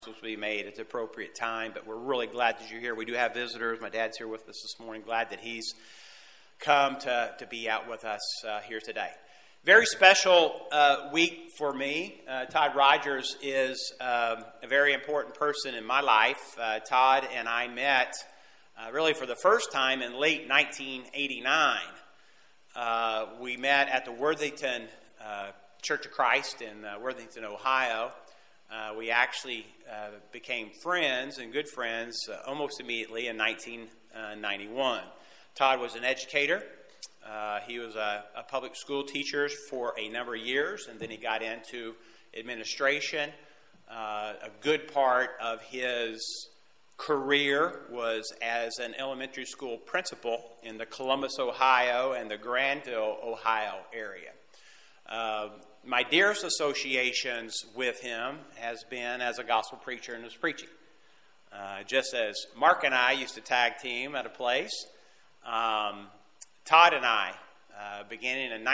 will be made at the appropriate time, but we're really glad that you're here. We do have visitors. My dad's here with us this morning. Glad that he's come to be out with us here today. Very special week for me. Todd Rogers is a very important person in my life. Todd and I met really for the first time in late 1989. We met at the Worthington Church of Christ in Worthington, Ohio. We actually became friends and good friends almost immediately in 1991. Todd was an educator. He was a public school teacher for a number of years, and then he got into administration. A good part of his career was as an elementary school principal in the Columbus, Ohio, and the Granville, Ohio area. My dearest associations with him has been as a gospel preacher and his preaching. Just as Mark and I used to tag team at a place, Todd and I, beginning in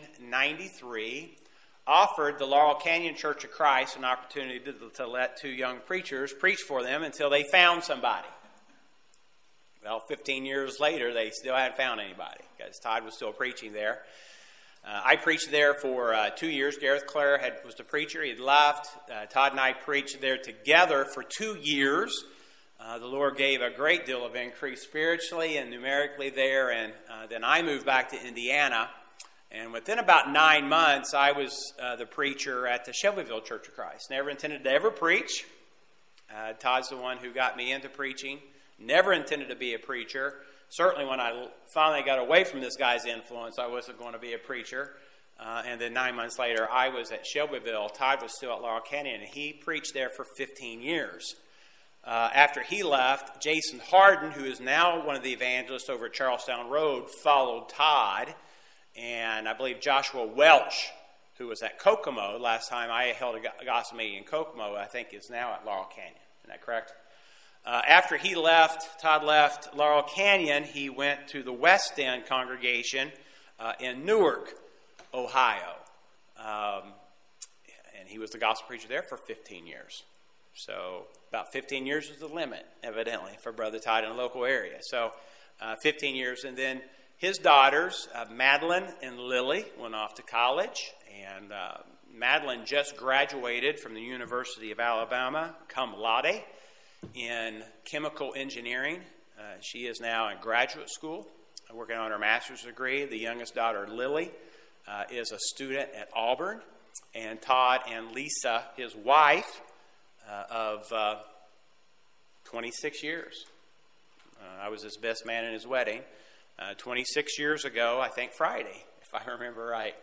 1993, offered the Laurel Canyon Church of Christ an opportunity to let two young preachers preach for them until they found somebody. Well, 15 years later, they still hadn't found anybody because Todd was still preaching there. I preached there for 2 years. Gareth Clare was the preacher. He had left. Todd and I preached there together for 2 years. The Lord gave a great deal of increase spiritually and numerically there. And then I moved back to Indiana. And within about 9 months, I was the preacher at the Shelbyville Church of Christ. Never intended to ever preach. Todd's the one who got me into preaching. Never intended to be a preacher. Certainly when I finally got away from this guy's influence, I wasn't going to be a preacher. And then 9 months later, I was at Shelbyville. Todd was still at Laurel Canyon, and he preached there for 15 years. After he left, Jason Harden, who is now one of the evangelists over at Charlestown Road, followed Todd. And I believe Joshua Welch, who was at Kokomo last time I held a gospel meeting in Kokomo, I think is now at Laurel Canyon. Isn't that correct? After Todd left Laurel Canyon, he went to the West End congregation in Newark, Ohio. And he was the gospel preacher there for 15 years. So about 15 years was the limit, evidently, for Brother Todd in the local area. So 15 years. And then his daughters, Madeline and Lily, went off to college. And Madeline just graduated from the University of Alabama, cum laude, in chemical engineering. She is now in graduate school, working on her master's degree. The youngest daughter, Lily, is a student at Auburn. And Todd and Lisa, his wife, of 26 years. I was his best man in his wedding. 26 years ago, I think Friday, if I remember right.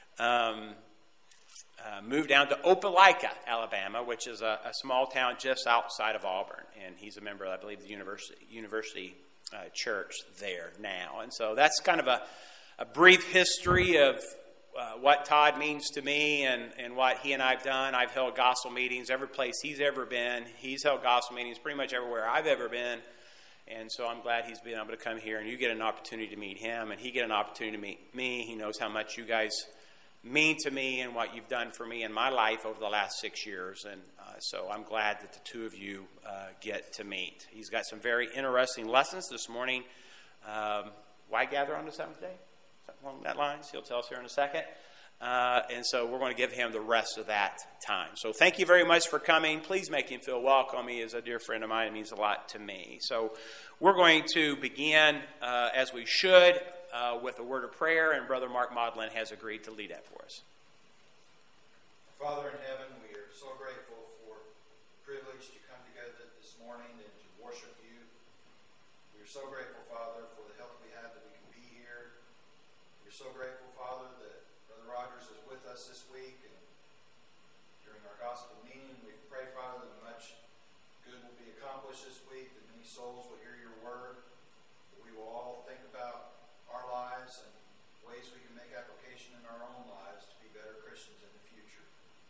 Moved down to Opelika, Alabama, which is a small town just outside of Auburn. And he's a member, I believe, of the university church there now. And so that's kind of a brief history of what Todd means to me and what he and I have done. I've held gospel meetings every place he's ever been. He's held gospel meetings pretty much everywhere I've ever been. And so I'm glad he's been able to come here, and you get an opportunity to meet him, and he get an opportunity to meet me. He knows how much you guys mean to me and what you've done for me in my life over the last 6 years. And so I'm glad that the two of you get to meet. He's got some very interesting lessons this morning. Why gather on the seventh day? Something along that line. He'll tell us here in a second. And so we're going to give him the rest of that time. So thank you very much for coming. Please make him feel welcome. He is a dear friend of mine. It means a lot to me. So we're going to begin, as we should, with a word of prayer, and Brother Mark Maudlin has agreed to lead that for us. Father in heaven, we are so grateful for the privilege to come together this morning and to worship you. We are so grateful, Father, for the help we have that we can be here. We're so grateful, Father, that Brother Rogers is with us this week, and during our gospel meeting, we pray, Father, that much good will be accomplished this week, that many souls will hear your word, that we will all think about our lives and ways we can make application in our own lives to be better Christians in the future.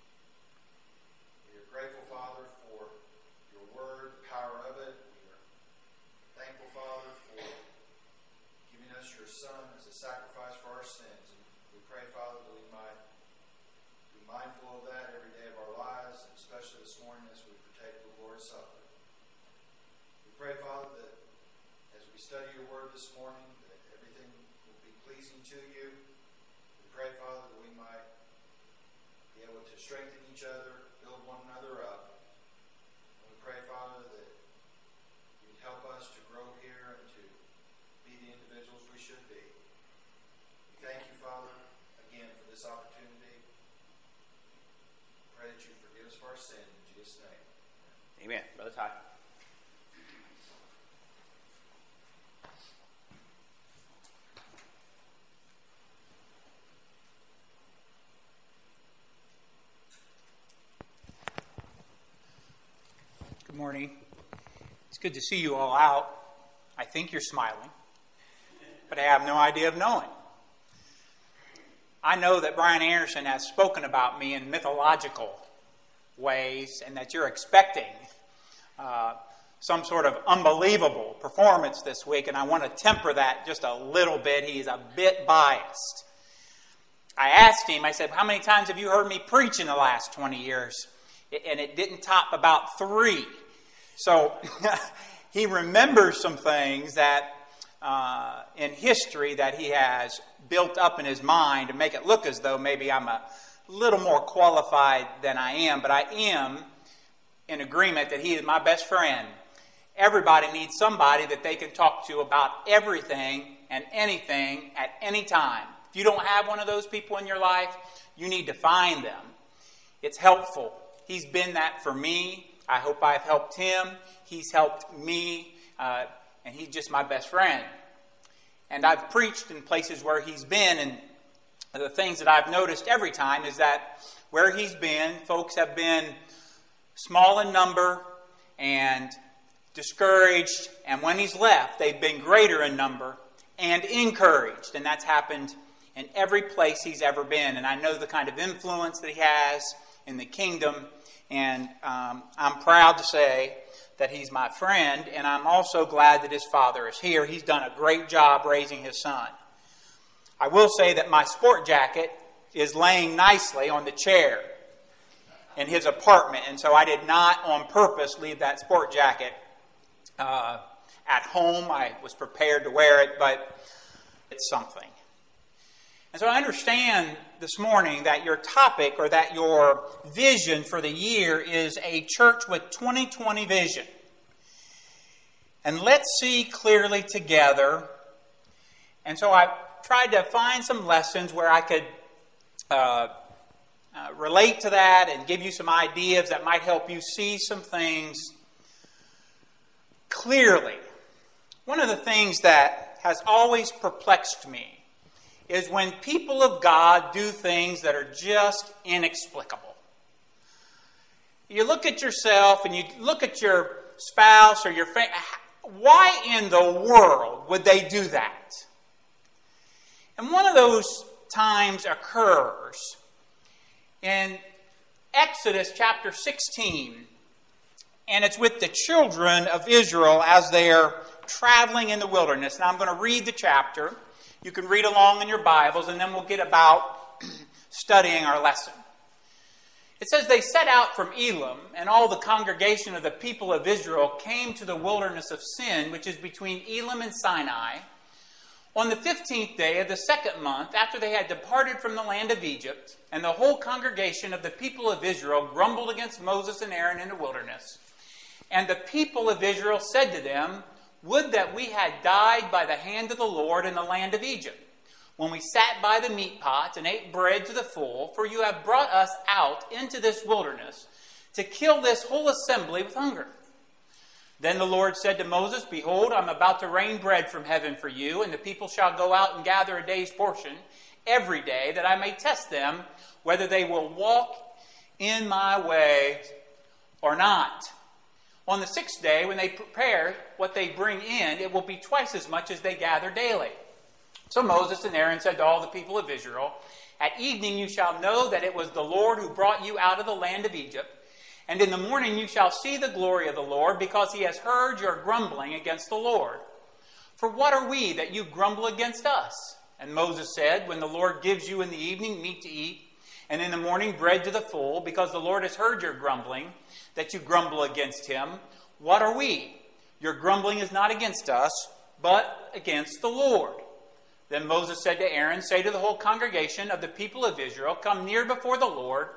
We are grateful, Father, for your word, the power of it. We are thankful, Father, for giving us your Son as a sacrifice for our sins. And we pray, Father, that we might be mindful of that every day of our lives, and especially this morning as we partake of the strengthen each other, build one another up. And we pray, Father, that you'd help us to grow here and to be the individuals we should be. We thank you, Father, again for this opportunity. Pray that you forgive us for our sins in Jesus' name. Amen. Brother Todd. Good morning. It's good to see you all out. I think you're smiling, but I have no idea of knowing. I know that Brian Anderson has spoken about me in mythological ways and that you're expecting some sort of unbelievable performance this week, and I want to temper that just a little bit. He's a bit biased. I asked him, I said, how many times have you heard me preach in the last 20 years? And it didn't top about 3. So he remembers some things that in history that he has built up in his mind to make it look as though maybe I'm a little more qualified than I am. But I am in agreement that he is my best friend. Everybody needs somebody that they can talk to about everything and anything at any time. If you don't have one of those people in your life, you need to find them. It's helpful. He's been that for me. I hope I've helped him. He's helped me. And he's just my best friend. And I've preached in places where he's been. And the things that I've noticed every time is that where he's been, folks have been small in number and discouraged. And when he's left, they've been greater in number and encouraged. And that's happened in every place he's ever been. And I know the kind of influence that he has in the kingdom. And I'm proud to say that he's my friend, and I'm also glad that his father is here. He's done a great job raising his son. I will say that my sport jacket is laying nicely on the chair in his apartment, and so I did not on purpose leave that sport jacket at home. I was prepared to wear it, but it's something. And so I understand this morning that your topic or that your vision for the year is a church with 2020 vision. And let's see clearly together. And so I tried to find some lessons where I could relate to that and give you some ideas that might help you see some things clearly. One of the things that has always perplexed me is when people of God do things that are just inexplicable. You look at yourself and you look at your spouse or your family. Why in the world would they do that? And one of those times occurs in Exodus chapter 16. And it's with the children of Israel as they're traveling in the wilderness. Now I'm going to read the chapter. You can read along in your Bibles, and then we'll get about studying our lesson. It says, they set out from Elim, and all the congregation of the people of Israel came to the wilderness of Sin, which is between Elim and Sinai, on the 15th day of the 2nd month, after they had departed from the land of Egypt, and the whole congregation of the people of Israel grumbled against Moses and Aaron in the wilderness. And the people of Israel said to them, would that we had died by the hand of the Lord in the land of Egypt, when we sat by the meat pots and ate bread to the full, for you have brought us out into this wilderness to kill this whole assembly with hunger. Then the Lord said to Moses, behold, I'm about to rain bread from heaven for you, and the people shall go out and gather a day's portion every day, that I may test them whether they will walk in my way or not. On the 6th day, when they prepare what they bring in, it will be twice as much as they gather daily. So Moses and Aaron said to all the people of Israel, at evening you shall know that it was the Lord who brought you out of the land of Egypt. And in the morning you shall see the glory of the Lord, because he has heard your grumbling against the Lord. For what are we that you grumble against us? And Moses said, when the Lord gives you in the evening meat to eat, and in the morning bread to the full, because the Lord has heard your grumbling, that you grumble against him, what are we? Your grumbling is not against us, but against the Lord. Then Moses said to Aaron, say to the whole congregation of the people of Israel, come near before the Lord,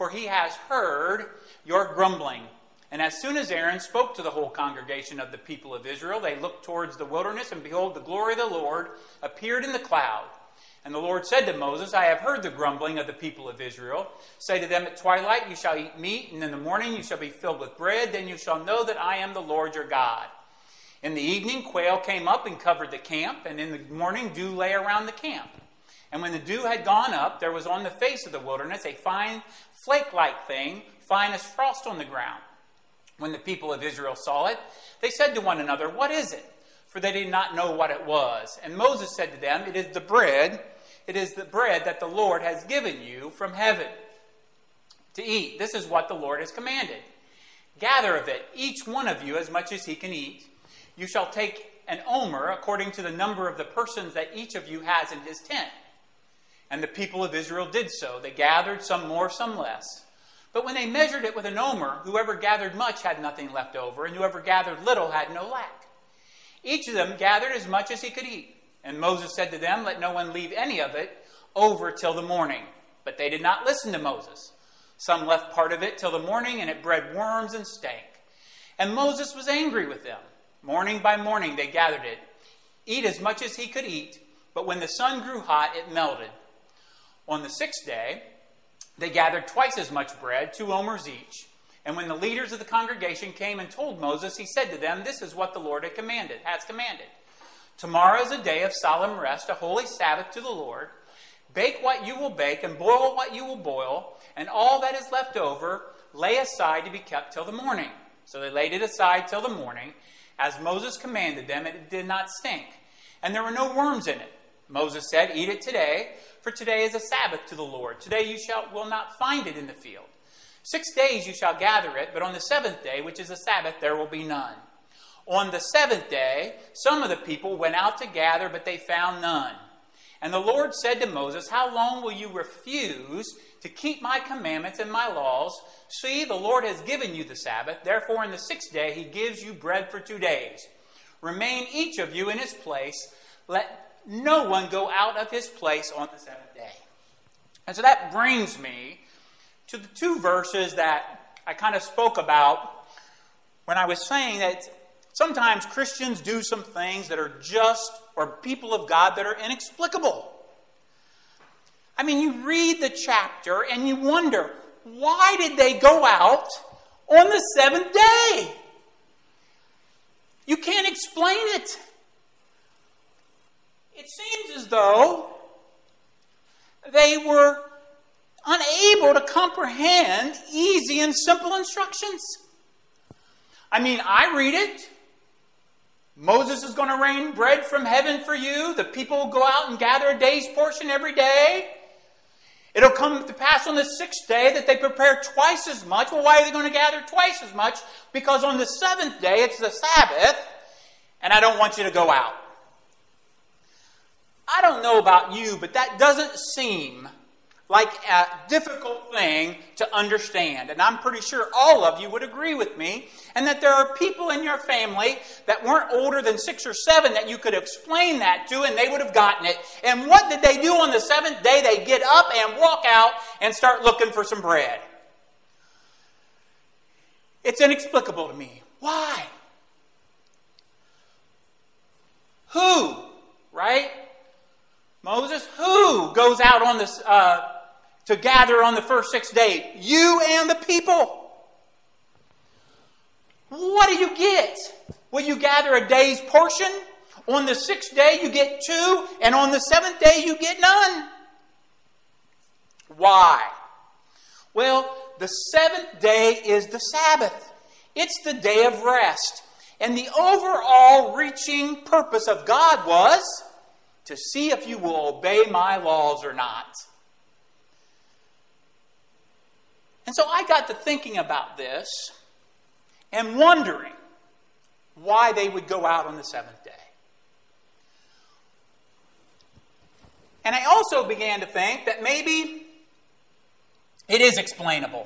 for he has heard your grumbling." And as soon as Aaron spoke to the whole congregation of the people of Israel, they looked towards the wilderness, and behold, the glory of the Lord appeared in the cloud. And the Lord said to Moses, "I have heard the grumbling of the people of Israel. Say to them, at twilight you shall eat meat, and in the morning you shall be filled with bread. Then you shall know that I am the Lord your God." In the evening, quail came up and covered the camp, and in the morning dew lay around the camp. And when the dew had gone up, there was on the face of the wilderness a fine flake-like thing, fine as frost on the ground. When the people of Israel saw it, they said to one another, "What is it?" For they did not know what it was. And Moses said to them, It is the bread that the Lord has given you from heaven to eat. This is what the Lord has commanded. Gather of it, each one of you, as much as he can eat. You shall take an omer according to the number of the persons that each of you has in his tent. And the people of Israel did so. They gathered, some more, some less. But when they measured it with an omer, whoever gathered much had nothing left over, and whoever gathered little had no lack. Each of them gathered as much as he could eat. And Moses said to them, "Let no one leave any of it over till the morning." But they did not listen to Moses. Some left part of it till the morning, and it bred worms and stank. And Moses was angry with them. Morning by morning they gathered it, eat as much as he could eat, but when the sun grew hot, it melted. On the sixth day, they gathered twice as much bread, 2 omers each. And when the leaders of the congregation came and told Moses, he said to them, "This is what the Lord has commanded. Tomorrow is a day of solemn rest, a holy Sabbath to the Lord. Bake what you will bake and boil what you will boil, and all that is left over lay aside to be kept till the morning." So they laid it aside till the morning, as Moses commanded them, and it did not stink. And there were no worms in it. Moses said, "Eat it today, for today is a Sabbath to the Lord. Today you will not find it in the field. 6 days you shall gather it, but on the 7th day, which is a Sabbath, there will be none." On the 7th day, some of the people went out to gather, but they found none. And the Lord said to Moses, "How long will you refuse to keep my commandments and my laws? See, the Lord has given you the Sabbath. Therefore, in the 6th day, he gives you bread for 2 days. Remain each of you in his place. Let no one go out of his place on the 7th day." And so that brings me to the 2 verses that I kind of spoke about when I was saying that sometimes Christians do some things that are just, or people of God that are inexplicable. I mean, you read the chapter and you wonder, why did they go out on the 7th day? You can't explain it. It seems as though they were unable to comprehend easy and simple instructions. I mean, I read it. Moses is going to rain bread from heaven for you. The people will go out and gather a day's portion every day. It'll come to pass on the 6th day that they prepare twice as much. Well, why are they going to gather twice as much? Because on the 7th day, it's the Sabbath, and I don't want you to go out. I don't know about you, but that doesn't seem like a difficult thing to understand. And I'm pretty sure all of you would agree with me. And that there are people in your family that weren't older than 6 or 7 that you could explain that to, and they would have gotten it. And what did they do on the 7th day? They get up and walk out and start looking for some bread. It's inexplicable to me. Why? Who? Right? Moses, who goes out on this to gather on the first 6 days? You and the people. What do you get? Will you gather a day's portion? On the 6th day you get 2, and on the 7th day you get none. Why? Well, the 7th day is the Sabbath. It's the day of rest. And the overall reaching purpose of God was to see if you will obey my laws or not. And so I got to thinking about this and wondering why they would go out on the 7th day. And I also began to think that maybe it is explainable.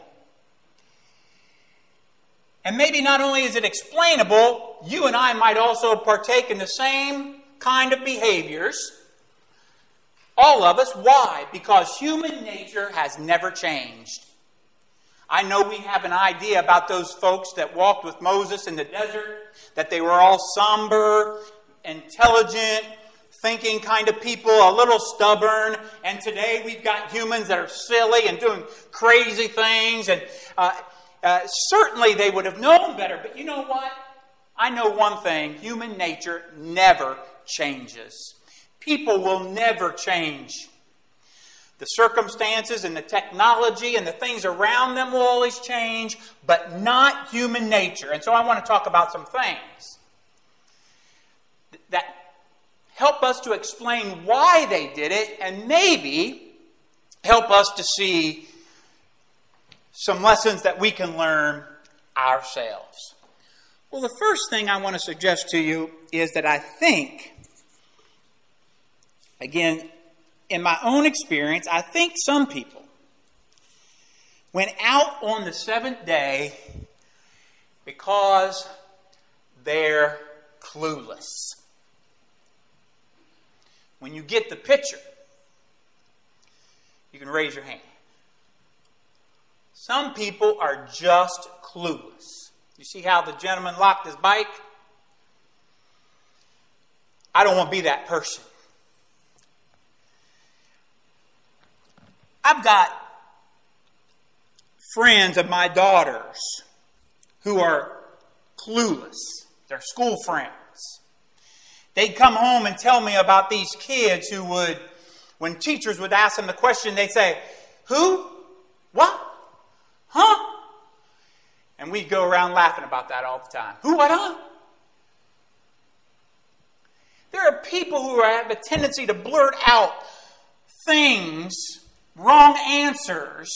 And maybe not only is it explainable, you and I might also partake in the same kind of behaviors. All of us. Why? Because human nature has never changed. I know we have an idea about those folks that walked with Moses in the desert, that they were all somber, intelligent, thinking kind of people, a little stubborn. And today we've got humans that are silly and doing crazy things. And certainly they would have known better. But you know what? I know one thing. Human nature never changes. People will never change. The circumstances and the technology and the things around them will always change, but not human nature. And so I want to talk about some things that help us to explain why they did it, and maybe help us to see some lessons that we can learn ourselves. Well, the first thing I want to suggest to you is that I think, again, in my own experience, I think some people went out on the seventh day because they're clueless. When you get the picture, you can raise your hand. Some people are just clueless. You see how the gentleman locked his bike? I don't want to be that person. I've got friends of my daughters who are clueless. They're school friends. They'd come home and tell me about these kids who would, when teachers would ask them the question, they'd say, "Who? What? Huh?" And we'd go around laughing about that all the time. Who, what, huh? There are people who have a tendency to blurt out things, wrong answers.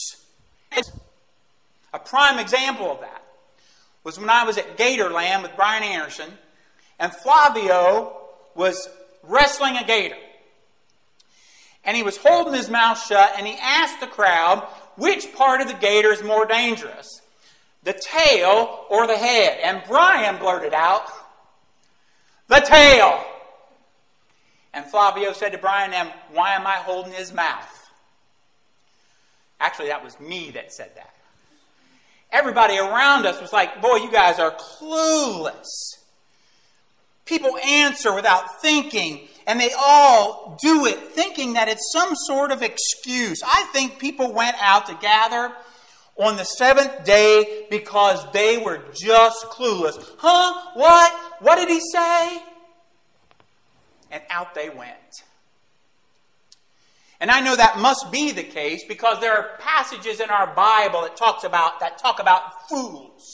A prime example of that was when I was at Gatorland with Brian Anderson, and Flavio was wrestling a gator. And he was holding his mouth shut, and he asked the crowd, which part of the gator is more dangerous, the tail or the head? And Brian blurted out, "The tail." And Flavio said to Brian, "And why am I holding his mouth?" Actually, that was me that said that. Everybody around us was like, "Boy, you guys are clueless." People answer without thinking, and they all do it thinking that it's some sort of excuse. I think people went out to gather on the seventh day because they were just clueless. Huh? What? What did he say? And out they went. And I know that must be the case because there are passages in our Bible that talk about fools.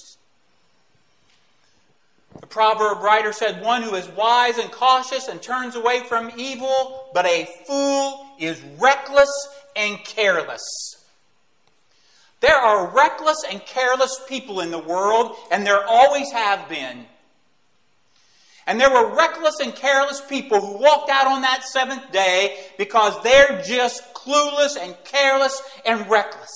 The proverb writer said, "One who is wise and cautious and turns away from evil, but a fool is reckless and careless." There are reckless and careless people in the world, and there always have been. And there were reckless and careless people who walked out on that seventh day because they're just clueless and careless and reckless.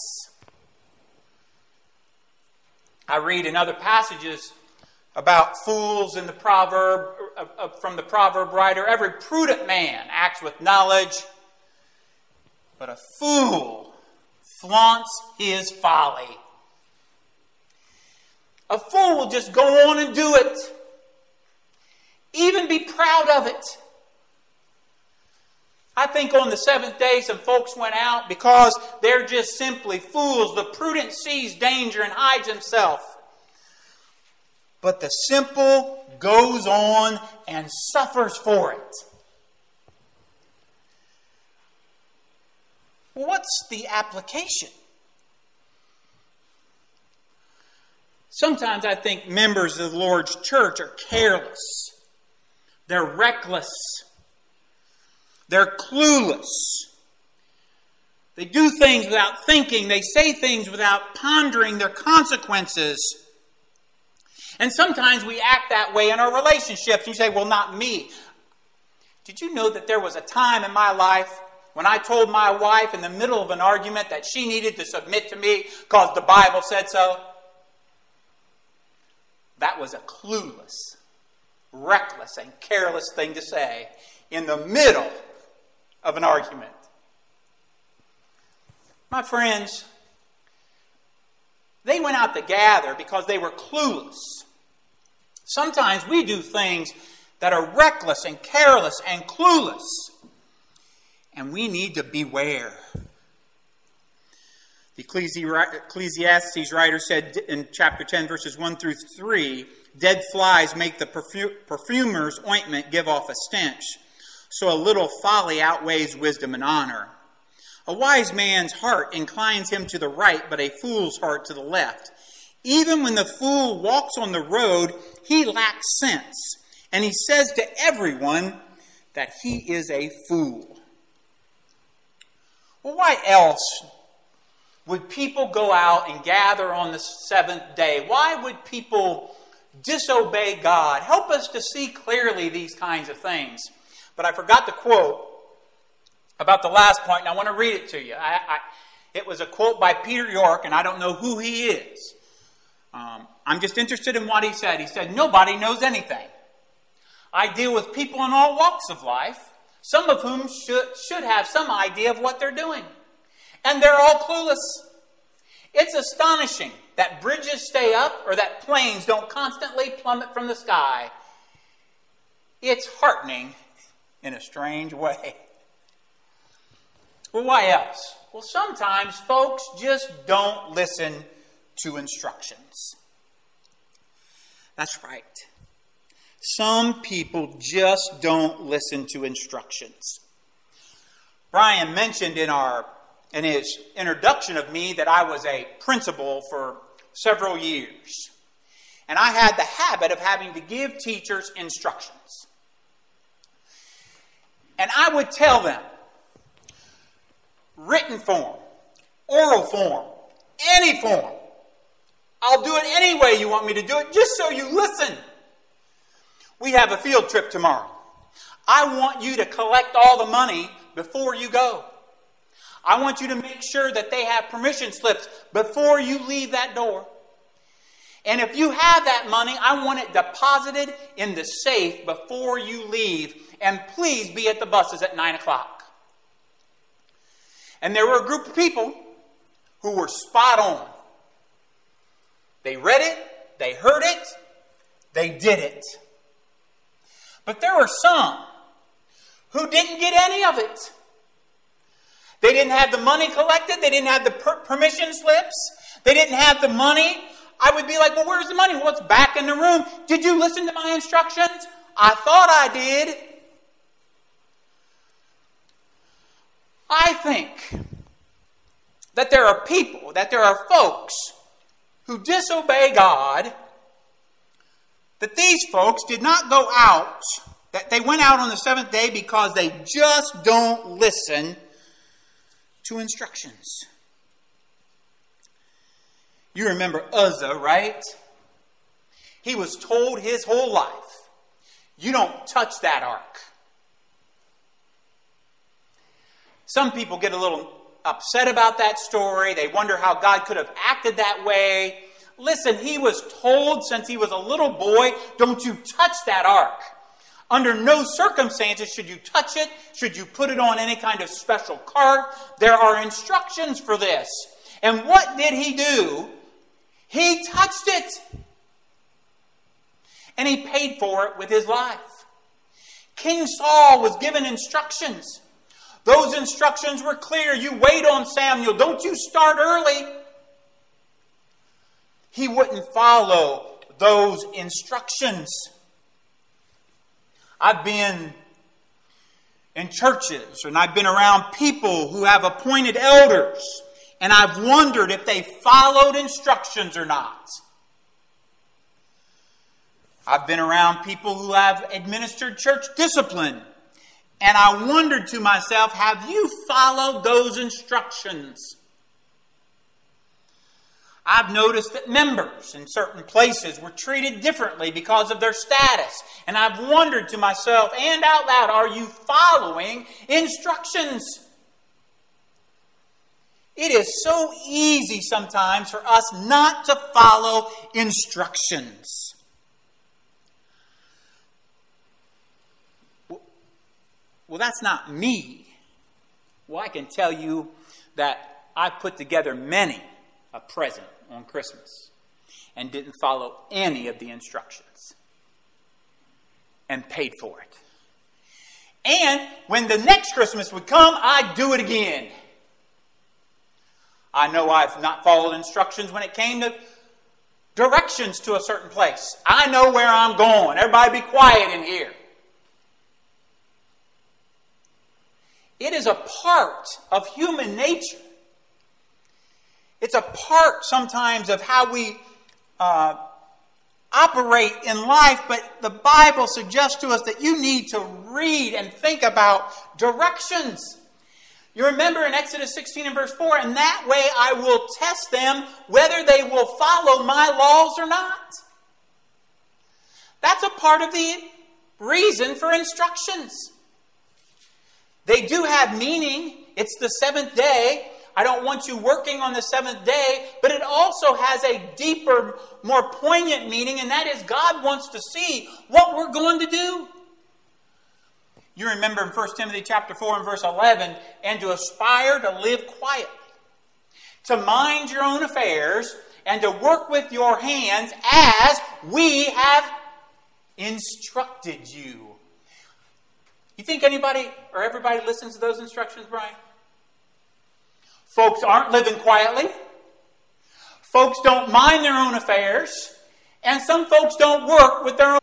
I read in other passages about fools in the proverb, from the proverb writer, "Every prudent man acts with knowledge, but a fool flaunts his folly." A fool will just go on and do it. Even be proud of it. I think on the seventh day some folks went out because they're just simply fools. The prudent sees danger and hides himself. But the simple goes on and suffers for it. Well, what's the application? Sometimes I think members of the Lord's church are careless. They're reckless. They're clueless. They do things without thinking. They say things without pondering their consequences. And sometimes we act that way in our relationships. You say, "Well, not me." Did you know that there was a time in my life when I told my wife in the middle of an argument that she needed to submit to me because the Bible said so? That was a clueless, reckless, and careless thing to say in the middle of an argument. My friends, They went out to gather because they were clueless. Sometimes we do things that are reckless and careless and clueless. And we need to beware. The Ecclesiastes writer said in chapter 10, verses 1 through 3, dead flies make the perfumer's ointment give off a stench, so a little folly outweighs wisdom and honor. A wise man's heart inclines him to the right, but a fool's heart to the left. Even when the fool walks on the road, he lacks sense, and he says to everyone that he is a fool. Well, why else would people go out and gather on the seventh day? Why would people disobey God? Help us to see clearly these kinds of things. But I forgot to quote about the last point, and I want to read it to you. It was a quote by Peter York, and I don't know who he is. I'm just interested in what he said. He said, nobody knows anything. I deal with people in all walks of life, some of whom should have some idea of what they're doing. And they're all clueless. It's astonishing that bridges stay up or that planes don't constantly plummet from the sky. It's heartening in a strange way. Well, why else? Well, sometimes folks just don't listen to instructions. That's right. Some people just don't listen to instructions. Brian mentioned in his introduction of me that I was a principal for several years. And I had the habit of having to give teachers instructions. And I would tell them, written form, oral form, any form. I'll do it any way you want me to do it, just so you listen. We have a field trip tomorrow. I want you to collect all the money before you go. I want you to make sure that they have permission slips before you leave that door. And if you have that money, I want it deposited in the safe before you leave. And please be at the buses at 9 o'clock. And there were a group of people who were spot on. They read it, they heard it, they did it. But there were some who didn't get any of it. They didn't have the money collected. They didn't have the permission slips. They didn't have the money. I would be like, well, where's the money? Well, it's back in the room. Did you listen to my instructions? I thought I did. I think that there are people, that there are folks who disobey God, that these folks did not go out, that they went out on the seventh day because they just don't listen to instructions. You remember Uzzah, right? He was told his whole life, you don't touch that ark. Some people get a little upset about that story. They wonder how God could have acted that way. Listen, he was told since he was a little boy, don't you touch that ark. Under no circumstances should you touch it, should you put it on any kind of special cart. There are instructions for this. And what did he do? He touched it. And he paid for it with his life. King Saul was given instructions. Those instructions were clear. You wait on Samuel. Don't you start early. He wouldn't follow those instructions. I've been in churches and I've been around people who have appointed elders, and I've wondered if they followed instructions or not. I've been around people who have administered church discipline, and I wondered to myself, have you followed those instructions? I've noticed that members in certain places were treated differently because of their status. And I've wondered to myself and out loud, are you following instructions? It is so easy sometimes for us not to follow instructions. Well, that's not me. Well, I can tell you that I've put together many a present on Christmas and didn't follow any of the instructions and paid for it. And when the next Christmas would come, I'd do it again. I know I've not followed instructions when it came to directions to a certain place. I know where I'm going. Everybody be quiet in here. It is a part of human nature. It's a part sometimes of how we operate in life, but the Bible suggests to us that you need to read and think about directions. You remember in Exodus 16 and verse 4, "In that way I will test them whether they will follow my laws or not." That's a part of the reason for instructions. They do have meaning. It's the seventh day. I don't want you working on the seventh day, but it also has a deeper, more poignant meaning, and that is God wants to see what we're going to do. You remember in 1 Timothy chapter 4 and verse 11, "And to aspire to live quietly, to mind your own affairs, and to work with your hands as we have instructed you." You think anybody or everybody listens to those instructions, Brian? Folks aren't living quietly. Folks don't mind their own affairs. And some folks don't work with their own.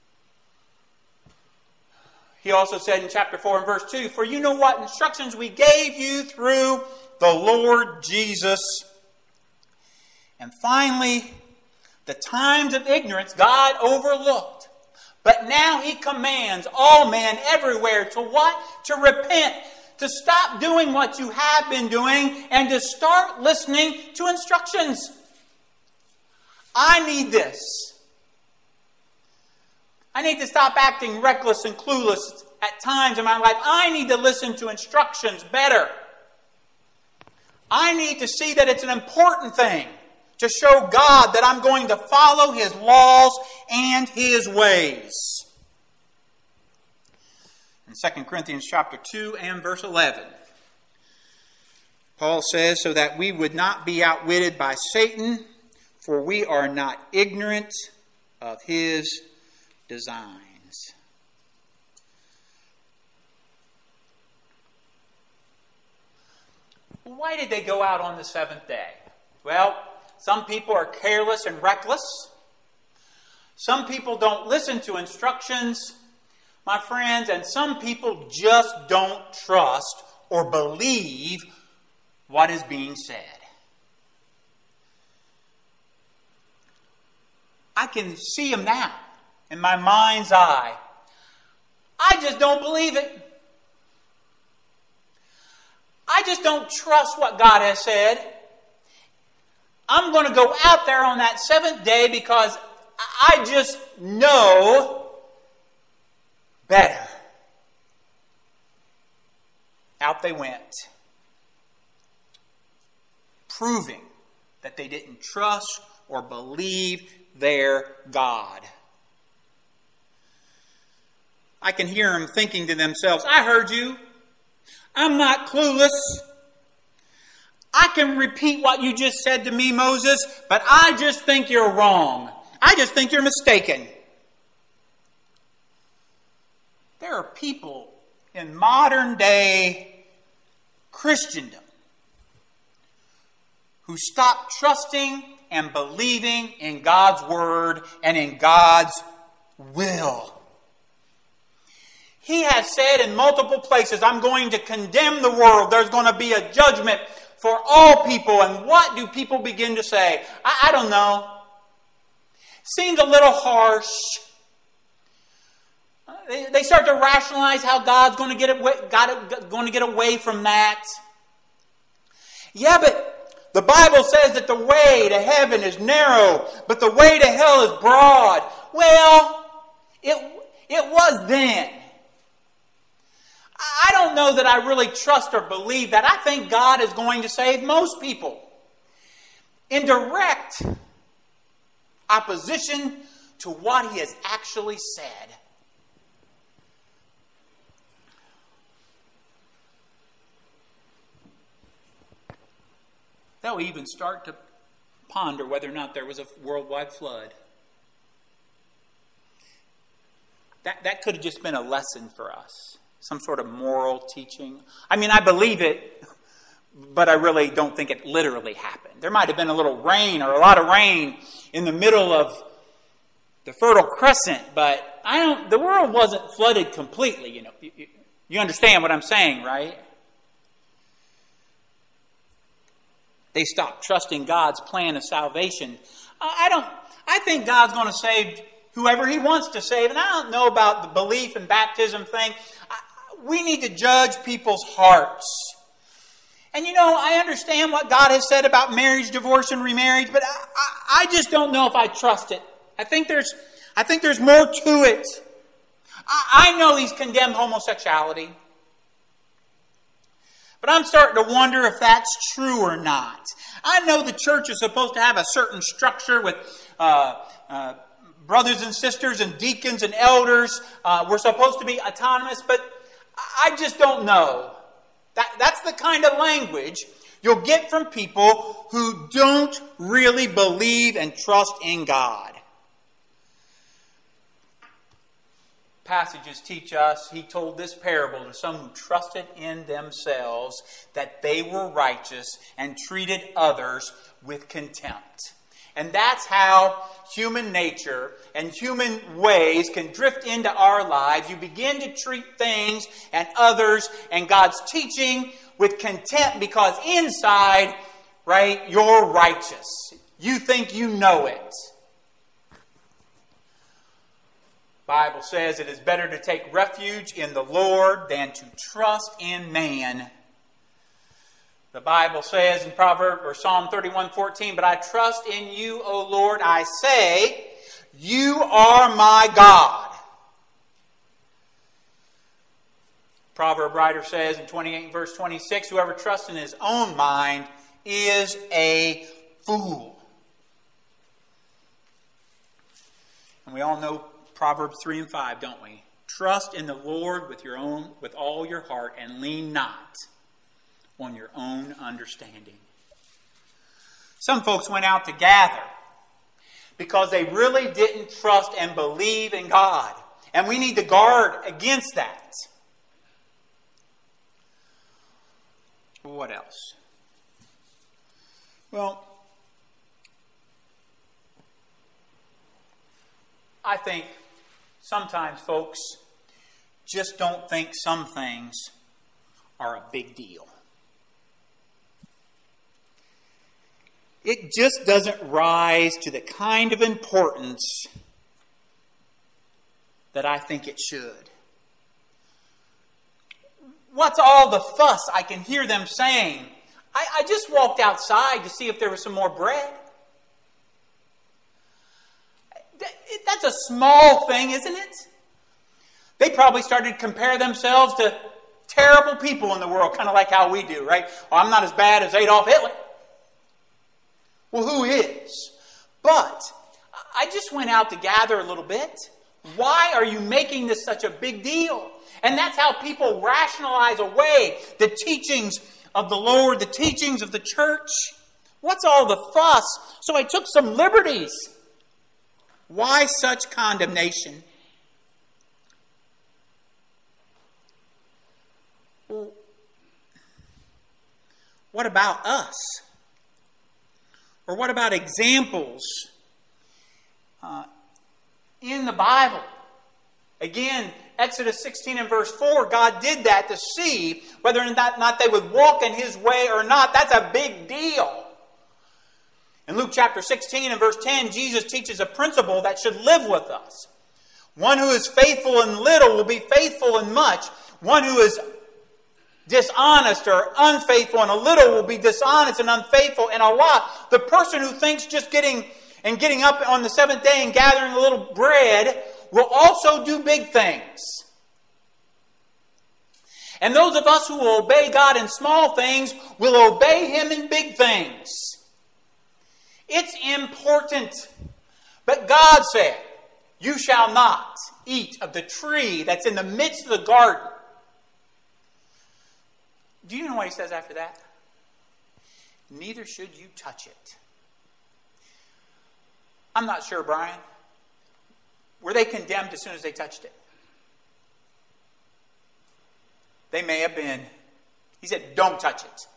He also said in chapter 4 and verse 2, "For you know what instructions we gave you through the Lord Jesus." And finally, the times of ignorance God overlooked. But now He commands all men everywhere to what? To repent. To stop doing what you have been doing and to start listening to instructions. I need this. I need to stop acting reckless and clueless at times in my life. I need to listen to instructions better. I need to see that it's an important thing to show God that I'm going to follow His laws and His ways. In 2 Corinthians chapter 2 and verse 11, Paul says, "So that we would not be outwitted by Satan, for we are not ignorant of his designs." Why did they go out on the seventh day? Well, some people are careless and reckless. Some people don't listen to instructions, my friends, and some people just don't trust or believe what is being said. I can see them now in my mind's eye. I just don't believe it. I just don't trust what God has said. I'm going to go out there on that seventh day because I just know better. Out they went, proving that they didn't trust or believe their God. I can hear them thinking to themselves, "I heard you. I'm not clueless. I can repeat what you just said to me, Moses, but I just think you're wrong. I just think you're mistaken." There are people in modern day Christendom who stop trusting and believing in God's word and in God's will. He has said in multiple places, "I'm going to condemn the world. There's going to be a judgment for all people." And what do people begin to say? I don't know. Seems a little harsh. They start to rationalize how God's going to get away from that. Yeah, but the Bible says that the way to heaven is narrow, but the way to hell is broad. Well, it was then. I don't know that I really trust or believe that. I think God is going to save most people in direct opposition to what He has actually said. They'll even start to ponder whether or not there was a worldwide flood. That could have just been a lesson for us. Some sort of moral teaching. I mean, I believe it, but I really don't think it literally happened. There might have been a little rain or a lot of rain in the middle of the Fertile Crescent, but the world wasn't flooded completely, You understand what I'm saying, right? They stopped trusting God's plan of salvation. I think God's going to save whoever He wants to save. And I don't know about the belief and baptism thing. We need to judge people's hearts. And I understand what God has said about marriage, divorce, and remarriage, but I just don't know if I trust it. I think there's more to it. I know He's condemned homosexuality. But I'm starting to wonder if that's true or not. I know the church is supposed to have a certain structure with brothers and sisters and deacons and elders. We're supposed to be autonomous, but I just don't know. That's the kind of language you'll get from people who don't really believe and trust in God. Passages teach us, He told this parable to some who trusted in themselves that they were righteous and treated others with contempt. And that's how human nature and human ways can drift into our lives. You begin to treat things and others and God's teaching with contempt because inside, right, you're righteous. You think you know it. The Bible says it is better to take refuge in the Lord than to trust in man. The Bible says in Psalm 31:14, but I trust in you, O Lord. I say, you are my God. Proverb writer says in 28 verse 26, whoever trusts in his own mind is a fool. And we all know Proverbs 3 and 5, don't we? Trust in the Lord with all your heart and lean not on your own understanding. Some folks went out to gather because they really didn't trust and believe in God. And we need to guard against that. What else? Well, I think sometimes folks just don't think some things are a big deal. It just doesn't rise to the kind of importance that I think it should. What's all the fuss I can hear them saying? I just walked outside to see if there was some more bread. That's a small thing, isn't it? They probably started to compare themselves to terrible people in the world, kind of like how we do, right? Oh, I'm not as bad as Adolf Hitler. Well, who is? But I just went out to gather a little bit. Why are you making this such a big deal? And that's how people rationalize away the teachings of the Lord, the teachings of the church. What's all the fuss? So I took some liberties. Why such condemnation? Well, what about us? Or what about examples in the Bible? Again, Exodus 16 and verse 4, God did that to see whether or not they would walk in His way or not. That's a big deal. In Luke chapter 16 and verse 10, Jesus teaches a principle that should live with us. One who is faithful in little will be faithful in much. One who is dishonest or unfaithful in a little will be dishonest and unfaithful in a lot. The person who thinks just getting up on the seventh day and gathering a little bread will also do big things. And those of us who will obey God in small things will obey Him in big things. It's important. But God said, you shall not eat of the tree that's in the midst of the garden. Do you know what He says after that? Neither should you touch it. I'm not sure, Brian. Were they condemned as soon as they touched it? They may have been. He said, don't touch it.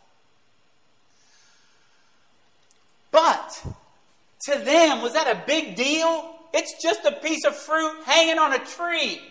But to them, was that a big deal? It's just a piece of fruit hanging on a tree.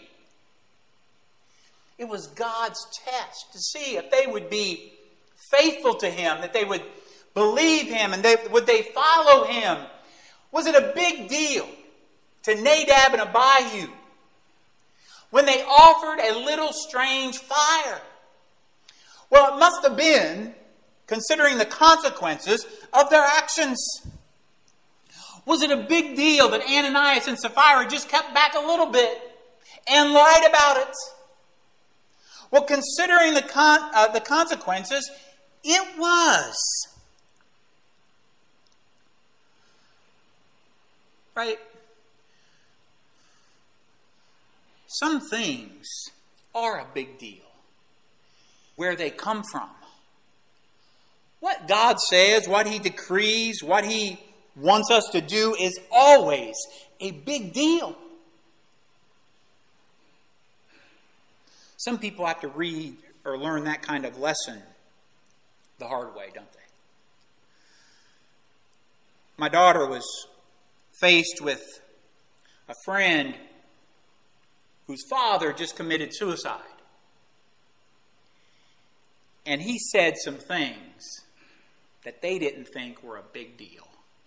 It was God's test to see if they would be faithful to Him, that they would believe Him, and would they follow Him. Was it a big deal to Nadab and Abihu when they offered a little strange fire? Well, it must have been, considering the consequences of their actions. Was it a big deal that Ananias and Sapphira just kept back a little bit and lied about it? Well, considering the consequences, it was. Right? Some things are a big deal. Where they come from. What God says, what He decrees, what He wants us to do is always a big deal. Some people have to read or learn that kind of lesson the hard way, don't they? My daughter was faced with a friend whose father just committed suicide. And he said some things that they didn't think were a big deal.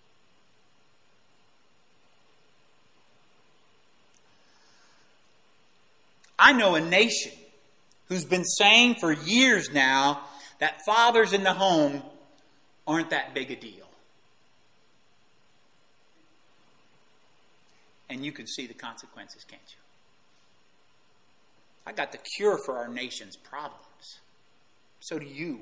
I know a nation who's been saying for years now that fathers in the home aren't that big a deal. And you can see the consequences, can't you? I got the cure for our nation's problems. So do you.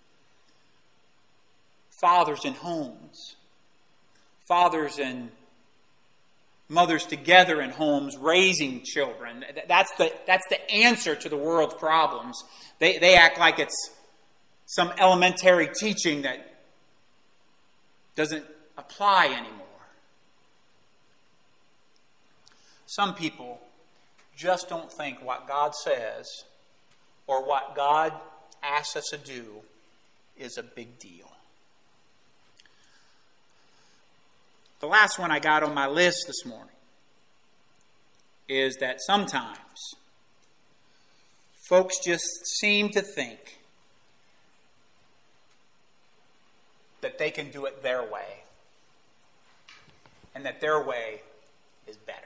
Fathers in homes. Fathers and mothers together in homes raising children. That's the answer to the world's problems. They act like it's some elementary teaching that doesn't apply anymore. Some people just don't think what God says or what God asks us to do is a big deal. The last one I got on my list this morning is that sometimes folks just seem to think that they can do it their way and that their way is better.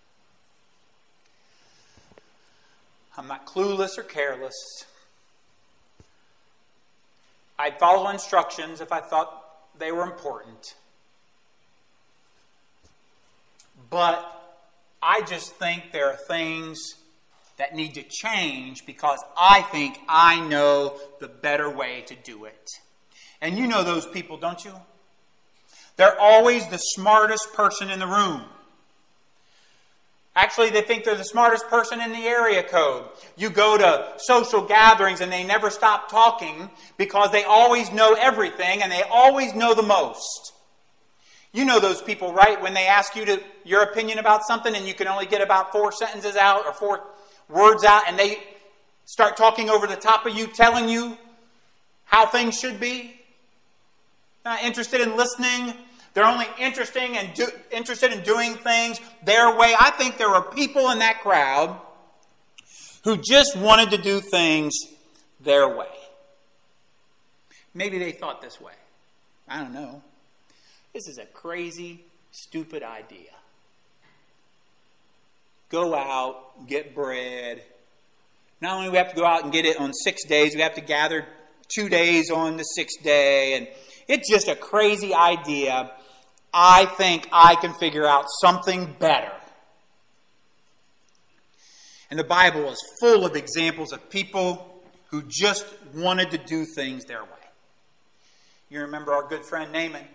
I'm not clueless or careless. I'd follow instructions if I thought they were important. But I just think there are things that need to change because I think I know the better way to do it. And you know those people, don't you? They're always the smartest person in the room. Actually, they think they're the smartest person in the area code. You go to social gatherings and they never stop talking because they always know everything and they always know the most. You know those people, right? When they ask you your opinion about something and you can only get about 4 sentences out or 4 words out and they start talking over the top of you, telling you how things should be. Not interested in listening. They're only interested in doing things their way. I think there were people in that crowd who just wanted to do things their way. Maybe they thought this way. I don't know. This is a crazy, stupid idea. Go out, get bread. Not only do we have to go out and get it on 6 days, we have to gather 2 days on the 6th day. And it's just a crazy idea. I think I can figure out something better. And the Bible is full of examples of people who just wanted to do things their way. You remember our good friend Naaman?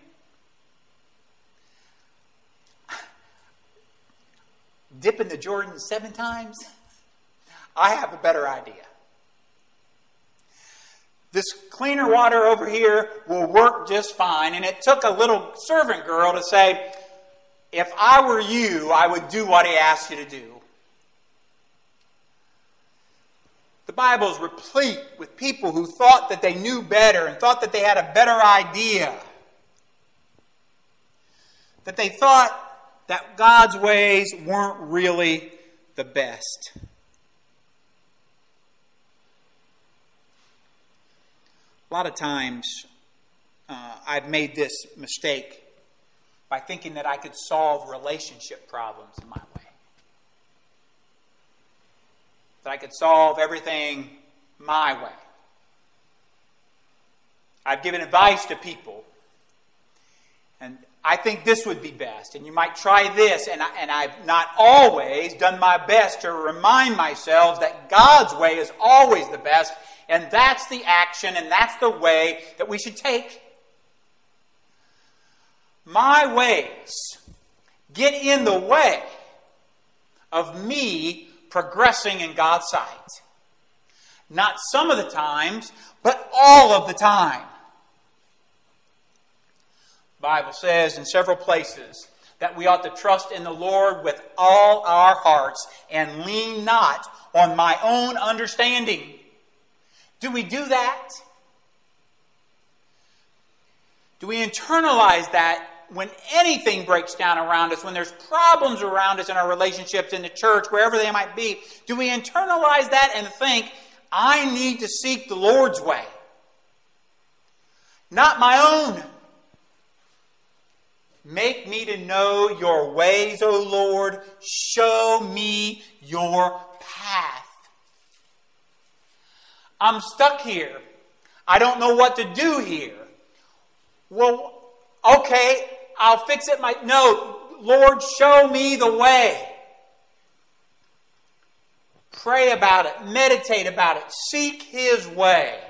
Dip in the Jordan 7 times? I have a better idea. This cleaner water over here will work just fine. And it took a little servant girl to say, if I were you, I would do what he asked you to do. The Bible is replete with people who thought that they knew better and thought that they had a better idea. That they thought that God's ways weren't really the best. A lot of times I've made this mistake by thinking that I could solve relationship problems in my way. That I could solve everything my way. I've given advice to people, and I think this would be best, and you might try this, and I've not always done my best to remind myself that God's way is always the best, and that's the action, and that's the way that we should take. My ways get in the way of me progressing in God's sight. Not some of the times, but all of the time. The Bible says in several places that we ought to trust in the Lord with all our hearts and lean not on my own understanding. Do we do that? Do we internalize that when anything breaks down around us, when there's problems around us in our relationships, in the church, wherever they might be? Do we internalize that and think, I need to seek the Lord's way, not my own? Make me to know your ways, O Lord. Show me your path. I'm stuck here. I don't know what to do here. Well, okay, I'll fix it. No, Lord, show me the way. Pray about it. Meditate about it. Seek His way.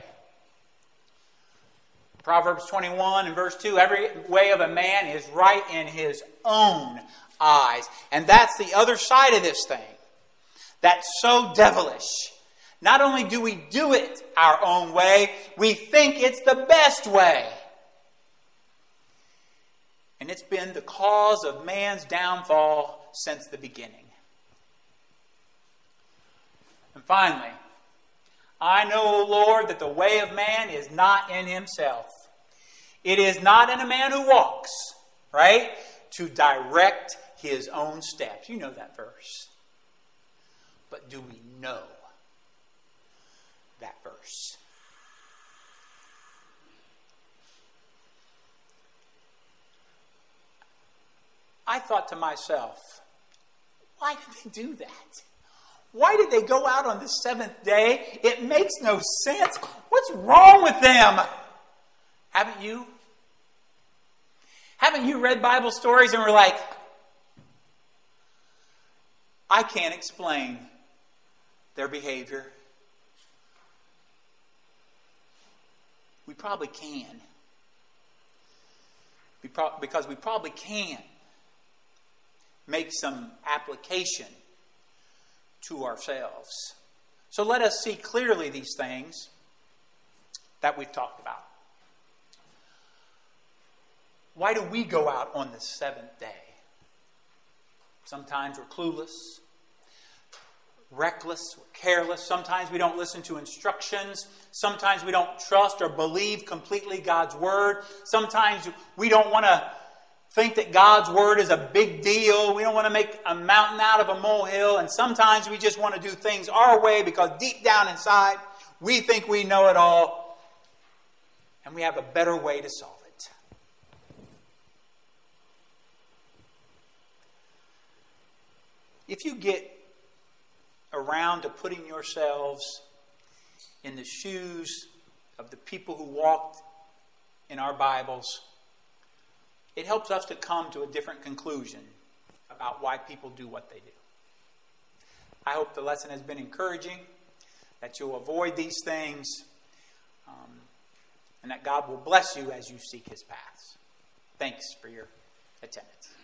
Proverbs 21 and verse 2, every way of a man is right in his own eyes. And that's the other side of this thing. That's so devilish. Not only do we do it our own way, we think it's the best way. And it's been the cause of man's downfall since the beginning. And finally, I know, O Lord, that the way of man is not in himself. It is not in a man who walks, right? To direct his own steps. You know that verse. But do we know that verse? I thought to myself, why did they do that? Why did they go out on the seventh day? It makes no sense. What's wrong with them? Haven't you? Haven't you read Bible stories and were like, I can't explain their behavior? We probably can. Because we probably can make some application to ourselves. So let us see clearly these things that we've talked about. Why do we go out on the seventh day? Sometimes we're clueless, reckless, we're careless. Sometimes we don't listen to instructions. Sometimes we don't trust or believe completely God's Word. Sometimes we don't want to think that God's Word is a big deal. We don't want to make a mountain out of a molehill. And sometimes we just want to do things our way because deep down inside, we think we know it all. And we have a better way to solve it. If you get around to putting yourselves in the shoes of the people who walked in our Bibles, it helps us to come to a different conclusion about why people do what they do. I hope the lesson has been encouraging, that you'll avoid these things, and that God will bless you as you seek His paths. Thanks for your attendance.